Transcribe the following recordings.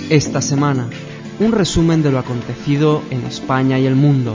Esta semana, un resumen de lo acontecido en España y el mundo.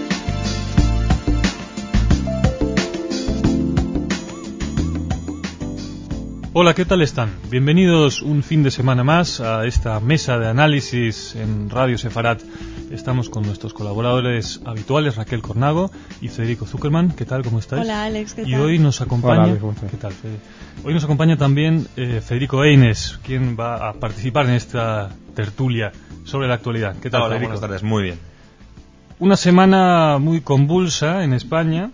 Hola, ¿qué tal están? Bienvenidos un fin de semana más a esta mesa de análisis en Radio Sefarat. Estamos con nuestros colaboradores habituales, Raquel Cornago y Federico Zuckerman. ¿Qué tal? ¿Cómo estáis? Hola, Alex, ¿qué tal? Y hoy nos acompaña... Hola, ¿cómo estás? ¿Qué tal, Fede? Hoy nos acompaña también Federico Eines, quien va a participar en esta tertulia sobre la actualidad. ¿Qué tal, Hola, Federico? buenas tardes, muy bien. Una semana muy convulsa en España,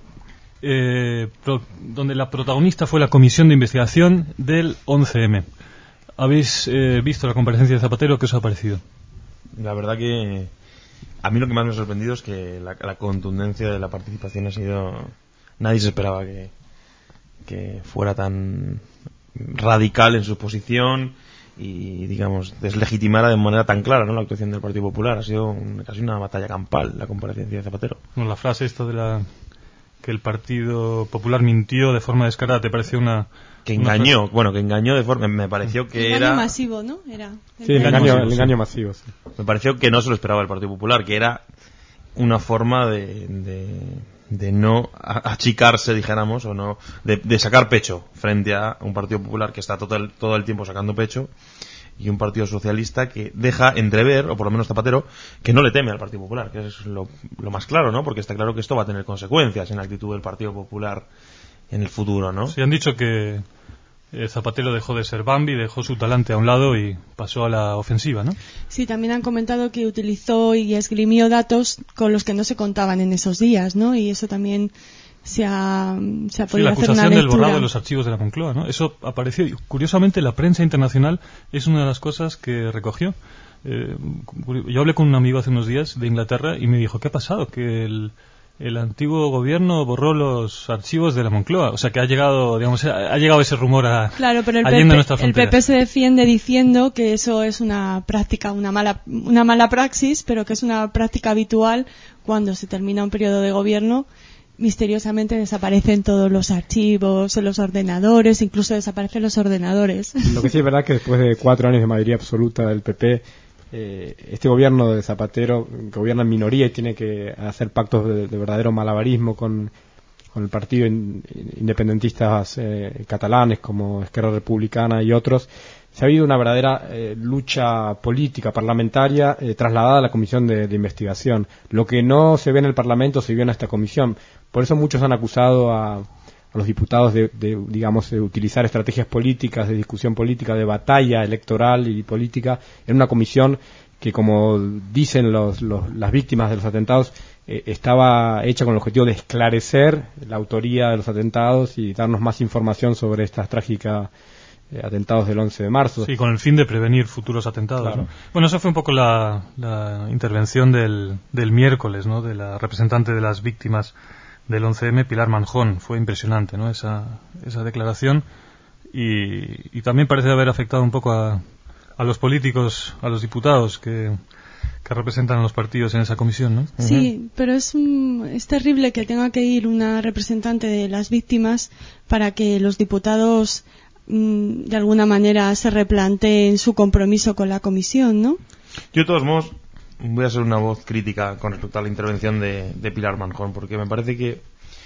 donde la protagonista fue la comisión de investigación del 11M. ¿Habéis visto la comparecencia de Zapatero? ¿Qué os ha parecido? La verdad que a mí lo que más me ha sorprendido es que la contundencia de la participación ha sido... Nadie se esperaba que fuera tan radical en su posición y, digamos, deslegitimara de manera tan clara, ¿no?, la actuación del Partido Popular. Ha sido casi una batalla campal la comparecencia de Zapatero. Bueno, la frase esta de que el Partido Popular mintió de forma descarada, ¿te pareció una... Que engañó, que engañó de forma... Me pareció que engaño era... masivo, ¿no? Era Sí, el engaño masivo. Sí. Me pareció que no se lo esperaba el Partido Popular, que era una forma de no achicarse, dijéramos, o no de sacar pecho frente a un Partido Popular que está todo el tiempo sacando pecho, y un Partido Socialista que deja entrever, o por lo menos Zapatero, que no le teme al Partido Popular, que es lo más claro, ¿no? Porque está claro que esto va a tener consecuencias en la actitud del Partido Popular en el futuro, ¿no? Sí, han dicho que Zapatero dejó de ser Bambi, dejó su talante a un lado y pasó a la ofensiva, ¿no? Sí, también han comentado que utilizó y esgrimió datos con los que no se contaban en esos días, ¿no? Y eso también se ha podido hacer una lectura. La acusación del borrado de los archivos de la Moncloa, ¿no? Eso apareció. Curiosamente, la prensa internacional es una de las cosas que recogió. Yo hablé con un amigo hace unos días de Inglaterra y me dijo, ¿qué ha pasado? Que el antiguo gobierno borró los archivos de la Moncloa. O sea, que ha llegado ese rumor claro, pero allende nuestra frontera. El PP se defiende diciendo que eso es una práctica, una mala praxis, pero que es una práctica habitual cuando se termina un periodo de gobierno. Misteriosamente desaparecen todos los archivos, los ordenadores, incluso desaparecen los ordenadores. Lo que sí es verdad que después de 4 años de mayoría absoluta del PP, este gobierno de Zapatero, que gobierna en minoría y tiene que hacer pactos de verdadero malabarismo con el partido independentistas catalanes como Esquerra Republicana y otros, se ha habido una verdadera lucha política parlamentaria trasladada a la comisión de investigación. Lo que no se ve en el Parlamento se vio en esta comisión. Por eso muchos han acusado a los diputados de utilizar estrategias políticas, de discusión política, de batalla electoral y política en una comisión que, como dicen las víctimas de los atentados, estaba hecha con el objetivo de esclarecer la autoría de los atentados y darnos más información sobre estas trágicas atentados del 11 de marzo. Sí, con el fin de prevenir futuros atentados. Claro. ¿No? Bueno, esa fue un poco la intervención del miércoles, ¿no?, de la representante de las víctimas del 11M, Pilar Manjón. Fue impresionante, ¿no?, esa declaración, y también parece haber afectado un poco a los políticos, a los diputados que representan a los partidos en esa comisión, ¿no? Sí, pero es terrible que tenga que ir una representante de las víctimas para que los diputados de alguna manera se replanteen su compromiso con la comisión, ¿no? Yo, de todos modos, voy a ser una voz crítica con respecto a la intervención de Pilar Manjón, porque me parece que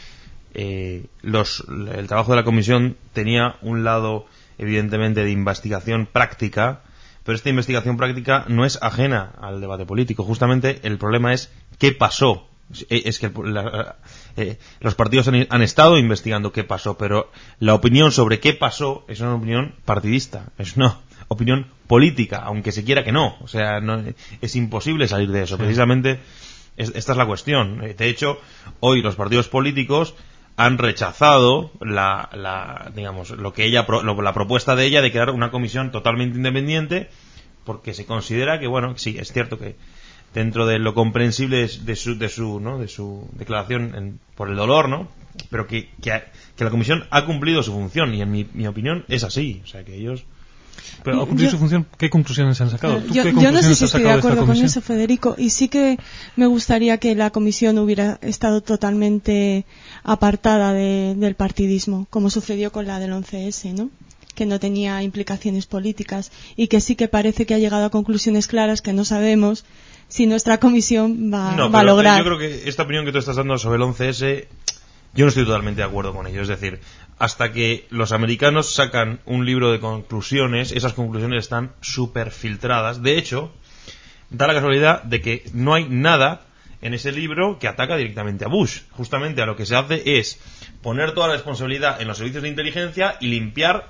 el trabajo de la comisión tenía un lado, evidentemente, de investigación práctica, pero esta investigación práctica no es ajena al debate político. Justamente el problema es qué pasó. Es que los partidos han estado investigando qué pasó, pero la opinión sobre qué pasó es una opinión partidista, es una opinión política, aunque se quiera que no. O sea, es imposible salir de eso. Sí. Precisamente esta es la cuestión. De hecho, hoy los partidos políticos han rechazado la propuesta de ella de crear una comisión totalmente independiente, porque se considera que, bueno, sí, es cierto que dentro de lo comprensible de su declaración por el dolor, ¿no?, pero que la comisión ha cumplido su función, y en mi opinión es así. O sea, que ellos... Pero, ¿ha cumplido su función? ¿Qué conclusiones se han sacado? Yo no sé si estoy de acuerdo con eso, Federico, y sí que me gustaría que la comisión hubiera estado totalmente apartada del partidismo, como sucedió con la del 11S, ¿no? que no tenía implicaciones políticas y que sí que parece que ha llegado a conclusiones claras que no sabemos si nuestra comisión va a lograr. Yo creo que esta opinión que tú estás dando sobre el 11S, yo no estoy totalmente de acuerdo con ello. Es decir, hasta que los americanos sacan un libro de conclusiones, esas conclusiones están súper filtradas. De hecho, da la casualidad de que no hay nada en ese libro que ataca directamente a Bush. Justamente a lo que se hace es poner toda la responsabilidad en los servicios de inteligencia y limpiar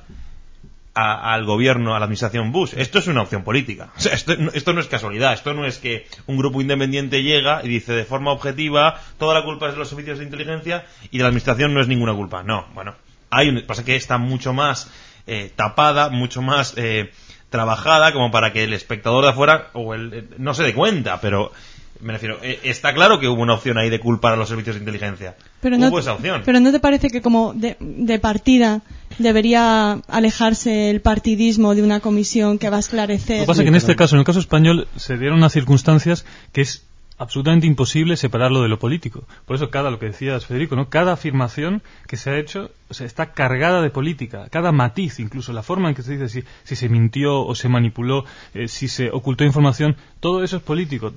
al gobierno, a la administración Bush. Esto es una opción política. O sea, esto no es casualidad. Esto no es que un grupo independiente llega y dice de forma objetiva toda la culpa es de los servicios de inteligencia y de la administración no es ninguna culpa. No, bueno, pasa que está mucho más tapada, mucho más trabajada como para que el espectador de afuera no se dé cuenta, pero me refiero, está claro que hubo una opción ahí de culpar a los servicios de inteligencia. Hubo esa opción. Pero ¿no te parece que como de partida debería alejarse el partidismo de una comisión que va a esclarecer? Lo que pasa es que en este caso, en el caso español, se dieron unas circunstancias que es absolutamente imposible separarlo de lo político. Por eso lo que decías, Federico, ¿no? Cada afirmación que se ha hecho, o sea, está cargada de política. Cada matiz, incluso la forma en que se dice si se mintió o se manipuló, si se ocultó información, todo eso es político.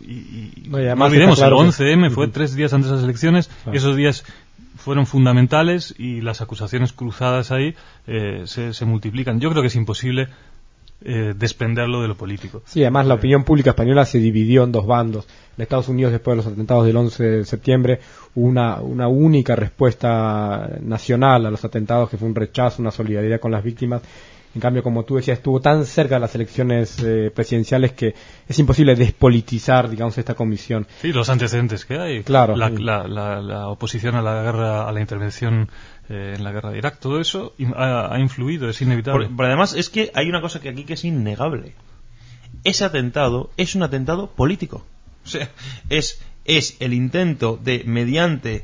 Y no olvidemos, claro, el 11M fue 3 días antes de las elecciones, y esos días fueron fundamentales y las acusaciones cruzadas ahí se multiplican. Yo creo que es imposible desprenderlo de lo político. Sí, además la opinión pública española se dividió en dos bandos. En Estados Unidos, después de los atentados del 11 de septiembre, hubo una única respuesta nacional a los atentados, que fue un rechazo, una solidaridad con las víctimas. En cambio, como tú decías, estuvo tan cerca de las elecciones presidenciales que es imposible despolitizar, digamos, esta comisión. Sí, los antecedentes que hay. Claro. La oposición a la guerra, a la intervención en la guerra de Irak, todo eso ha influido, es inevitable. Pero además es que hay una cosa que aquí que es innegable. Ese atentado es un atentado político. O sea, es el intento de, mediante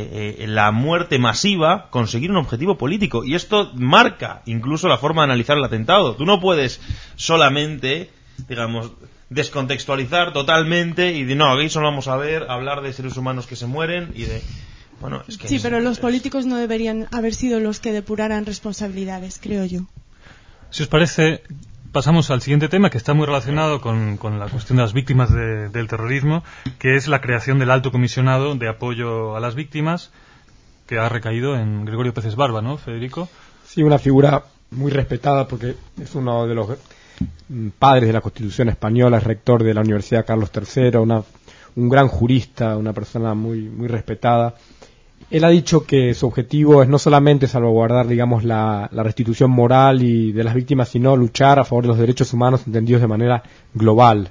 la muerte masiva, conseguir un objetivo político, y esto marca incluso la forma de analizar el atentado. Tú no puedes solamente, digamos, descontextualizar totalmente y no, aquí solo vamos a hablar de seres humanos que se mueren y de... Bueno, es que pero los políticos no deberían haber sido los que depuraran responsabilidades, creo yo. Si os parece, pasamos al siguiente tema, que está muy relacionado con la cuestión de las víctimas del terrorismo, que es la creación del Alto Comisionado de Apoyo a las Víctimas, que ha recaído en Gregorio Peces Barba, ¿no, Federico? Sí, una figura muy respetada porque es uno de los padres de la Constitución española, es rector de la Universidad Carlos III, un gran jurista, una persona muy, muy respetada. Él ha dicho que su objetivo es no solamente salvaguardar, digamos, la restitución moral y de las víctimas, sino luchar a favor de los derechos humanos entendidos de manera global.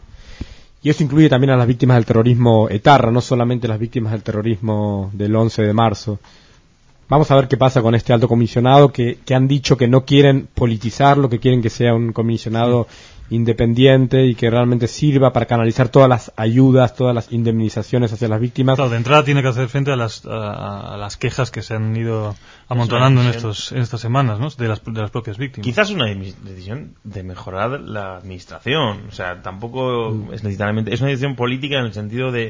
Y eso incluye también a las víctimas del terrorismo etarra, no solamente las víctimas del terrorismo del 11 de marzo. Vamos a ver qué pasa con este alto comisionado que han dicho que no quieren politizarlo, que quieren que sea un comisionado independiente y que realmente sirva para canalizar todas las ayudas, todas las indemnizaciones hacia las víctimas. Claro, de entrada tiene que hacer frente a las quejas que se han ido amontonando en estas semanas, ¿no? de las propias víctimas. Quizás una decisión de mejorar la administración, o sea, tampoco es necesariamente, es una decisión política en el sentido de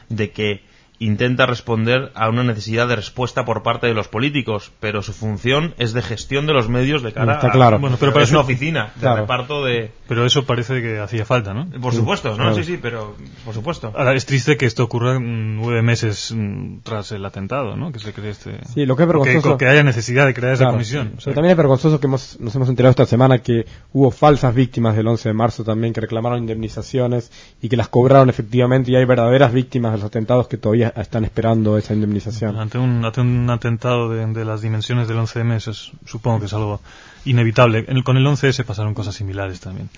que intenta responder a una necesidad de respuesta por parte de los políticos, pero su función es de gestión de los medios de cara claro. Bueno, pero es una oficina de reparto de... Pero eso parece que hacía falta, ¿no? Por supuesto, ¿no? Claro. Sí, pero por supuesto. Ahora, es triste que esto ocurra 9 meses tras el atentado, ¿no? Que se cree Sí, lo que es vergonzoso... que haya necesidad de crear esa comisión. Pero también es vergonzoso que nos hemos enterado esta semana que hubo falsas víctimas del 11 de marzo también, que reclamaron indemnizaciones y que las cobraron efectivamente, y hay verdaderas víctimas de los atentados que todavía están esperando esa indemnización. Ante un atentado de las dimensiones del 11M, eso supongo que es algo inevitable. Con el 11S pasaron cosas similares también.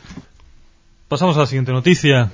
Pasamos a la siguiente noticia.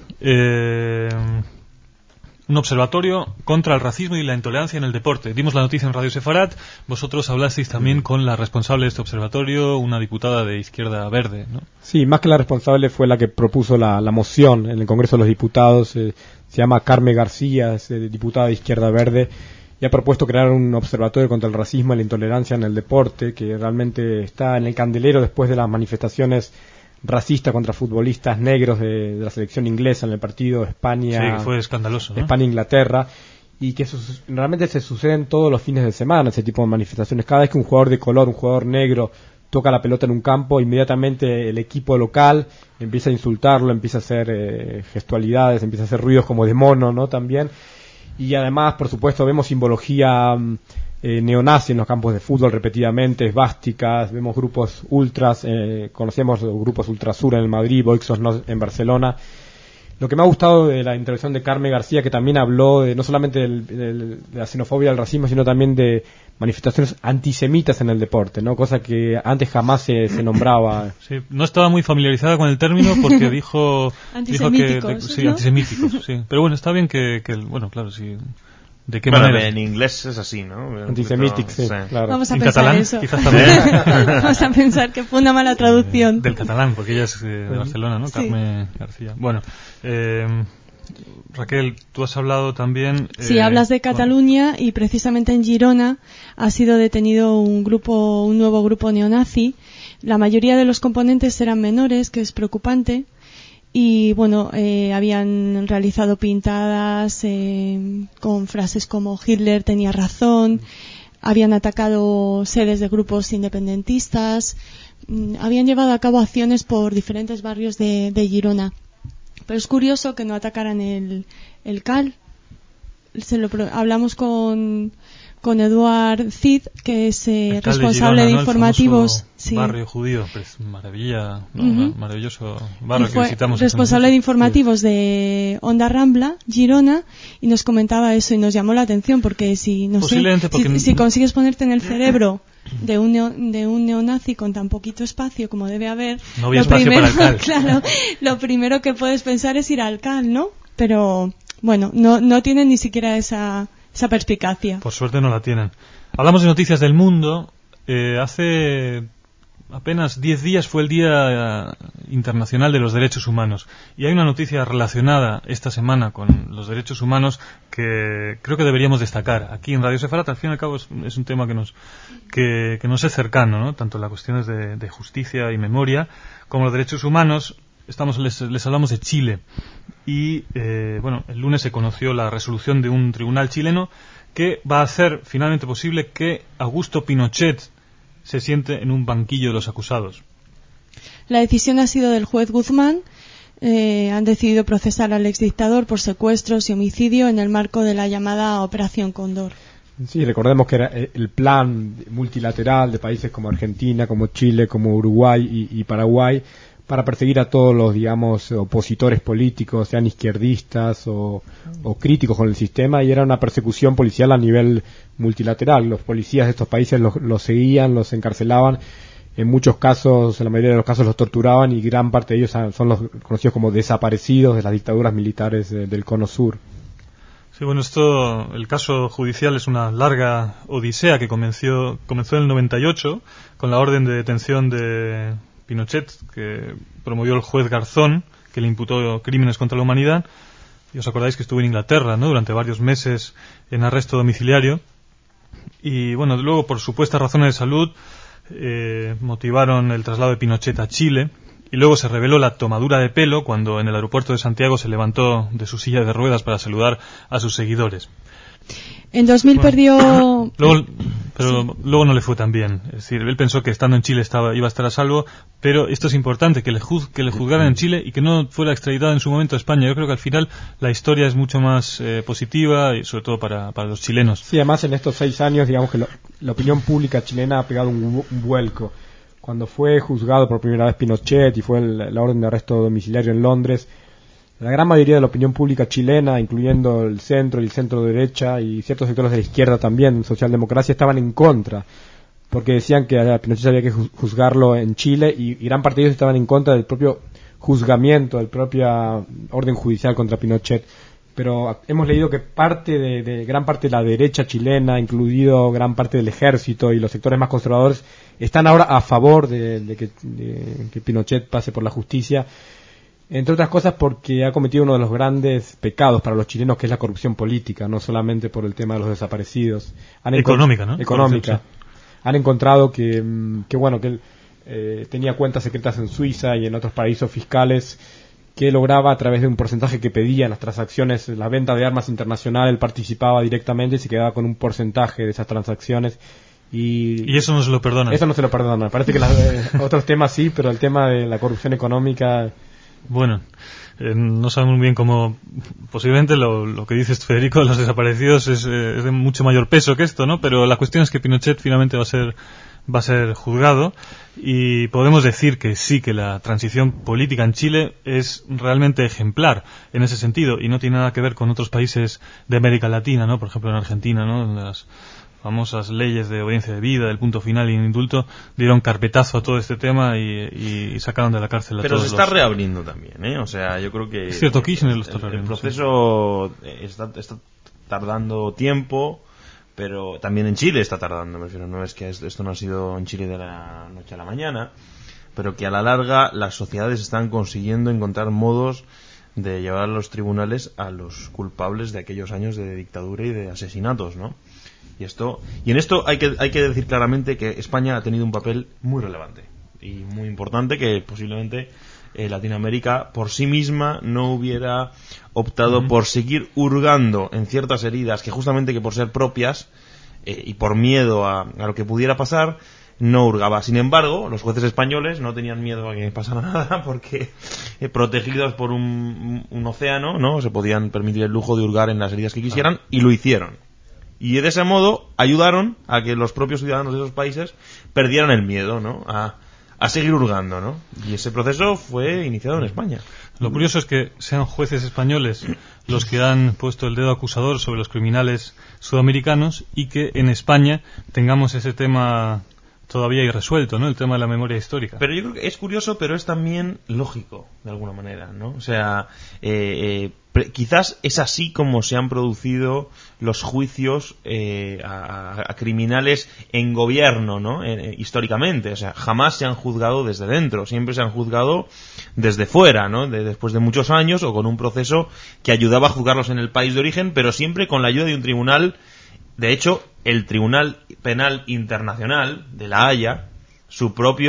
Un observatorio contra el racismo y la intolerancia en el deporte. Dimos la noticia en Radio Sefarat. Vosotros hablasteis también con la responsable de este observatorio, una diputada de Izquierda Verde, ¿no? Sí, más que la responsable fue la que propuso la moción en el Congreso de los Diputados. Se llama Carmen García, es diputada de Izquierda Verde, y ha propuesto crear un observatorio contra el racismo y la intolerancia en el deporte, que realmente está en el candelero después de las manifestaciones racistas contra futbolistas negros de la selección inglesa en el partido España. Sí, que fue escandaloso, ¿no? España-Inglaterra, y que realmente se suceden todos los fines de semana ese tipo de manifestaciones. Cada vez que un jugador de color, un jugador negro, toca la pelota en un campo, inmediatamente el equipo local empieza a insultarlo, empieza a hacer gestualidades, empieza a hacer ruidos como de mono, ¿no? También. Y además, por supuesto, vemos simbología neonazi en los campos de fútbol repetidamente, esvásticas, vemos grupos ultras, conocemos grupos ultrasur en el Madrid, Voxos en Barcelona. Lo que me ha gustado de la intervención de Carmen García, que también habló no solamente de la xenofobia, del racismo, sino también de manifestaciones antisemitas en el deporte, ¿no? Cosa que antes jamás se nombraba. Sí, no estaba muy familiarizada con el término porque dijo antisemíticos, sí, ¿no? Antisemíticos, sí. Pero bueno, está bien que bueno, claro, sí. ¿De qué bueno, manera? En inglés es así, ¿no? Antisemític, sí, claro. Vamos a ¿En pensar catalán? eso. Quizás también. Vamos a pensar que fue una mala traducción. Del catalán, porque ella es de Barcelona, ¿no? Sí. Carmen García. Bueno, Raquel, tú has hablado también... Sí, hablas de Cataluña y precisamente en Girona ha sido detenido un nuevo grupo neonazi. La mayoría de los componentes eran menores, que es preocupante. Y bueno, habían realizado pintadas con frases como Hitler tenía razón, habían atacado sedes de grupos independentistas, habían llevado a cabo acciones por diferentes barrios de Girona. Pero es curioso que no atacaran el CAL. Hablamos con Eduard Cid, que es responsable de Girona, de ¿no? informativos. Sí. Barrio judío, pues maravilloso barrio que visitamos. Responsable de informativos de Onda Rambla, Girona, y nos comentaba eso y nos llamó la atención porque si consigues ponerte en el cerebro de un neonazi con tan poquito espacio como debe haber, no había espacio para el CAL. Claro, lo primero que puedes pensar es ir al CAL, ¿no? Pero bueno, no tienen ni siquiera esa perspicacia. Por suerte no la tienen. Hablamos de noticias del mundo. Hace apenas 10 días fue el Día Internacional de los Derechos Humanos. Y hay una noticia relacionada esta semana con los derechos humanos que creo que deberíamos destacar. Aquí en Radio Sefarat, al fin y al cabo, es un tema que nos es cercano, ¿no? Tanto las cuestiones de justicia y memoria como los derechos humanos. Les hablamos de Chile. Y el lunes se conoció la resolución de un tribunal chileno que va a hacer finalmente posible que Augusto Pinochet se siente en un banquillo de los acusados. La decisión ha sido del juez Guzmán. Han decidido procesar al exdictador por secuestros y homicidio en el marco de la llamada Operación Cóndor. Sí, recordemos que era el plan multilateral de países como Argentina, como Chile, como Uruguay y Paraguay para perseguir a todos los, digamos, opositores políticos, sean izquierdistas o críticos con el sistema, y era una persecución policial a nivel multilateral. Los policías de estos países los seguían, los encarcelaban, en muchos casos, en la mayoría de los casos los torturaban, y gran parte de ellos son los conocidos como desaparecidos de las dictaduras militares del Cono Sur. Sí, bueno, el caso judicial es una larga odisea que comenzó en el 98 con la orden de detención de Pinochet, que promovió el juez Garzón, que le imputó crímenes contra la humanidad. Y os acordáis que estuvo en Inglaterra, ¿no?, durante varios meses en arresto domiciliario. Y bueno, luego por supuestas razones de salud motivaron el traslado de Pinochet a Chile. Y luego se reveló la tomadura de pelo cuando en el aeropuerto de Santiago se levantó de su silla de ruedas para saludar a sus seguidores. En 2000 perdió... Luego no le fue tan bien. Es decir, él pensó que estando en Chile iba a estar a salvo, pero esto es importante, que le juzgaran en Chile y que no fuera extraditado en su momento a España. Yo creo que al final la historia es mucho más positiva, y sobre todo para los chilenos. Sí, además en estos 6 años, digamos que la opinión pública chilena ha pegado un vuelco. Cuando fue juzgado por primera vez Pinochet y fue la orden de arresto domiciliario en Londres, la gran mayoría de la opinión pública chilena, incluyendo el centro y el centro derecha y ciertos sectores de la izquierda también, socialdemocracia, estaban en contra, porque decían que a Pinochet había que juzgarlo en Chile, y gran parte de ellos estaban en contra del propio juzgamiento, del propia orden judicial contra Pinochet. Pero hemos leído que gran parte de la derecha chilena, incluido gran parte del ejército y los sectores más conservadores, están ahora a favor de que Pinochet pase por la justicia. Entre otras cosas porque ha cometido uno de los grandes pecados para los chilenos, que es la corrupción política, no solamente por el tema de los desaparecidos. Económica, ¿no? Económica. Han encontrado que él tenía cuentas secretas en Suiza y en otros paraísos fiscales, que lograba a través de un porcentaje que pedía en las transacciones, la venta de armas internacional, él participaba directamente y se quedaba con un porcentaje de esas transacciones, Y eso no se lo perdona. Eso no se lo perdona. Parece que otros temas sí, pero el tema de la corrupción económica... Bueno, no sabemos muy bien cómo... Posiblemente lo que dices, Federico, de los desaparecidos es de mucho mayor peso que esto, ¿no? Pero la cuestión es que Pinochet finalmente va a ser juzgado, y podemos decir que sí, que la transición política en Chile es realmente ejemplar en ese sentido, y no tiene nada que ver con otros países de América Latina, ¿no? Por ejemplo en Argentina, ¿no? Donde las famosas leyes de obediencia de vida, del punto final y indulto, dieron carpetazo a todo este tema y sacaron de la cárcel a Pero todos. se está reabriendo también, ¿eh? O sea, yo creo que... Es cierto, Kirchner lo está reabriendo. El proceso está tardando tiempo, pero también en Chile está tardando, me refiero. No es que esto no ha sido en Chile de la noche a la mañana, pero que a la larga las sociedades están consiguiendo encontrar modos de llevar a los tribunales a los culpables de aquellos años de dictadura y de asesinatos, ¿no? Y en esto hay que decir claramente que España ha tenido un papel muy relevante y muy importante, que posiblemente Latinoamérica por sí misma no hubiera optado por seguir hurgando en ciertas heridas que justamente que por ser propias y por miedo a lo que pudiera pasar no hurgaba. Sin embargo, los jueces españoles no tenían miedo a que pasara nada, porque protegidos por un océano, ¿no?, se podían permitir el lujo de hurgar en las heridas que quisieran, y lo hicieron. Y de ese modo ayudaron a que los propios ciudadanos de esos países perdieran el miedo, ¿no?, a seguir hurgando, ¿no? Y ese proceso fue iniciado en España. Lo curioso es que sean jueces españoles los que han puesto el dedo acusador sobre los criminales sudamericanos, y que en España tengamos ese tema todavía irresuelto, ¿no? El tema de la memoria histórica. Pero yo creo que es curioso, pero es también lógico, de alguna manera, ¿no? O sea, quizás es así como se han producido los juicios a criminales en gobierno, ¿no? Históricamente. O sea, jamás se han juzgado desde dentro, siempre se han juzgado desde fuera, ¿no? Después de muchos años, o con un proceso que ayudaba a juzgarlos en el país de origen, pero siempre con la ayuda de un tribunal. De hecho, el Tribunal Penal Internacional de La Haya, su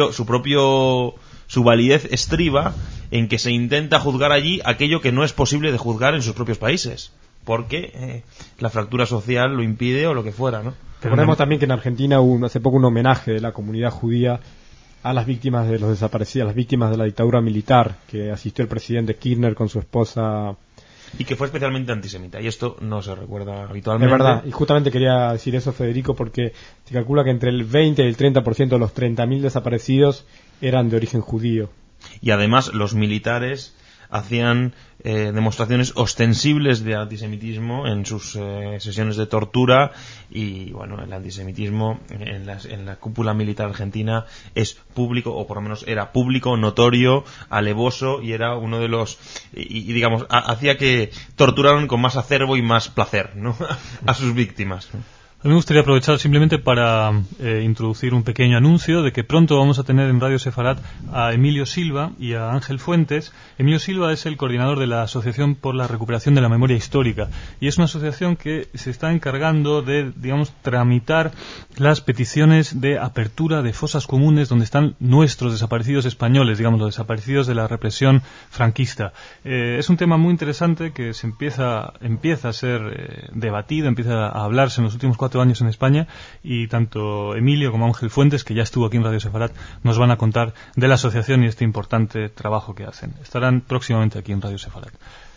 validez estriba en que se intenta juzgar allí aquello que no es posible de juzgar en sus propios países, porque la fractura social lo impide o lo que fuera, ¿no? Recordemos también que en Argentina hubo hace poco un homenaje de la comunidad judía a las víctimas de los desaparecidos, a las víctimas de la dictadura militar, que asistió el presidente Kirchner con su esposa. Y que fue especialmente antisemita, y esto no se recuerda habitualmente. Es verdad, y justamente quería decir eso, Federico, porque se calcula que entre el 20 y el 30% de los 30.000 desaparecidos eran de origen judío. Y además los militares hacían demostraciones ostensibles de antisemitismo en sus sesiones de tortura, y bueno, el antisemitismo en la cúpula militar argentina es público, o por lo menos era público, notorio, alevoso, y era uno de los y digamos hacía que torturaran con más acervo y más placer, ¿no?, a sus víctimas. A mí me gustaría aprovechar simplemente para introducir un pequeño anuncio de que pronto vamos a tener en Radio Sefarat a Emilio Silva y a Ángel Fuentes. Emilio Silva es el coordinador de la Asociación por la Recuperación de la Memoria Histórica, y es una asociación que se está encargando de, digamos, tramitar las peticiones de apertura de fosas comunes donde están nuestros desaparecidos españoles, digamos, los desaparecidos de la represión franquista. Es un tema muy interesante que se empieza a ser debatido, empieza a hablarse en los últimos 4 años en España, y tanto Emilio como Ángel Fuentes, que ya estuvo aquí en Radio Sefarat, nos van a contar de la asociación y este importante trabajo que hacen. Estarán próximamente aquí en Radio Sefarat.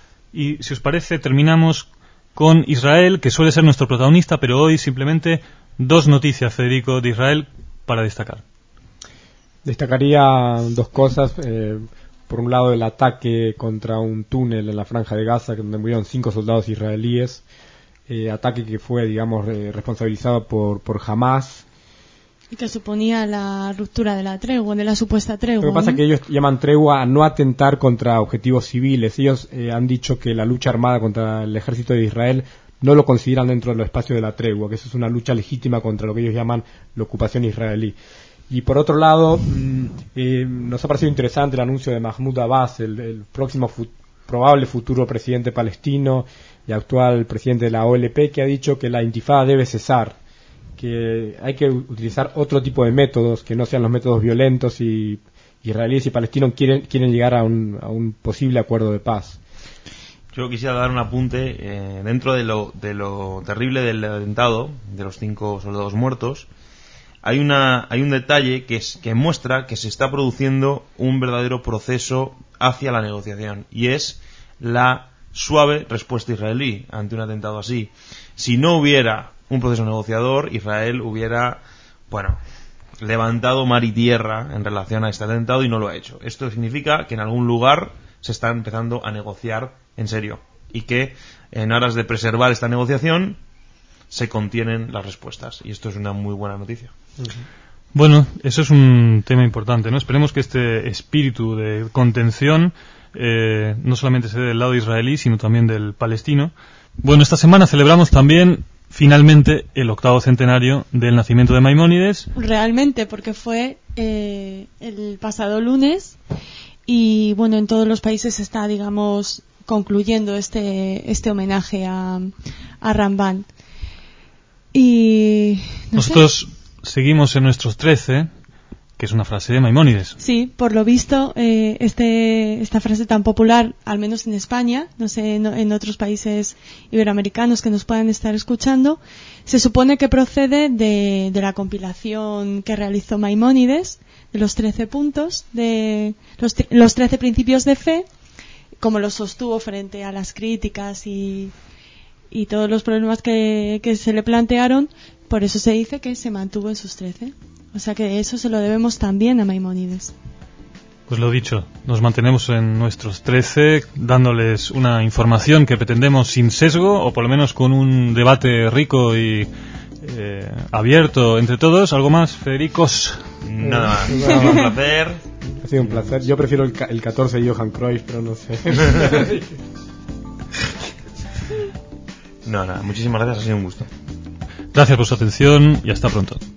Y si os parece, terminamos con Israel, que suele ser nuestro protagonista, pero hoy simplemente 2 noticias, Federico, de Israel para destacar. Destacaría 2 cosas. Por un lado, el ataque contra un túnel en la Franja de Gaza, donde murieron 5 soldados israelíes. Ataque que fue, digamos, responsabilizado por Hamas. Y que suponía la ruptura de la tregua, de la supuesta tregua. Lo que pasa es que ellos llaman tregua a no atentar contra objetivos civiles. Ellos han dicho que la lucha armada contra el ejército de Israel no lo consideran dentro del espacio de la tregua, que eso es una lucha legítima contra lo que ellos llaman la ocupación israelí. Y por otro lado, nos ha parecido interesante el anuncio de Mahmoud Abbas, el próximo probable futuro presidente palestino y actual presidente de la OLP, que ha dicho que la intifada debe cesar, que hay que utilizar otro tipo de métodos que no sean los métodos violentos, y israelíes y palestinos quieren llegar a un posible acuerdo de paz. Yo quisiera dar un apunte dentro de lo terrible del atentado, de los 5 soldados muertos. hay un detalle que muestra que se está produciendo un verdadero proceso hacia la negociación, y es la suave respuesta israelí ante un atentado así. Si no hubiera un proceso negociador, Israel hubiera, levantado mar y tierra en relación a este atentado, y no lo ha hecho. Esto significa que en algún lugar se está empezando a negociar en serio, y que en aras de preservar esta negociación se contienen las respuestas, y esto es una muy buena noticia. Bueno, eso es un tema importante, ¿no? Esperemos que este espíritu de contención no solamente se dé del lado israelí, sino también del palestino. Bueno, esta semana celebramos también finalmente el 8º centenario del nacimiento de Maimónides. Realmente, porque fue el pasado lunes, y bueno, en todos los países está, digamos, concluyendo este homenaje a Ramban. Y nosotros seguimos en nuestros 13, que es una frase de Maimónides. Sí, por lo visto, esta frase tan popular, al menos en España, no sé, en otros países iberoamericanos que nos puedan estar escuchando, se supone que procede de la compilación que realizó Maimónides, de los 13 puntos, de los 13 principios de fe, como los sostuvo frente a las críticas y todos los problemas que se le plantearon. Por eso se dice que se mantuvo en sus 13. O sea que eso se lo debemos también a Maimónides. Pues lo dicho, nos mantenemos en nuestros 13, dándoles una información que pretendemos sin sesgo, o por lo menos con un debate rico y abierto entre todos. ¿Algo más, Federicos? Nada más. Un placer. Ha sido un placer. Yo prefiero el 14 de Johan Cruyff, pero no sé. No, nada. Muchísimas gracias. Ha sido un gusto. Gracias por su atención y hasta pronto.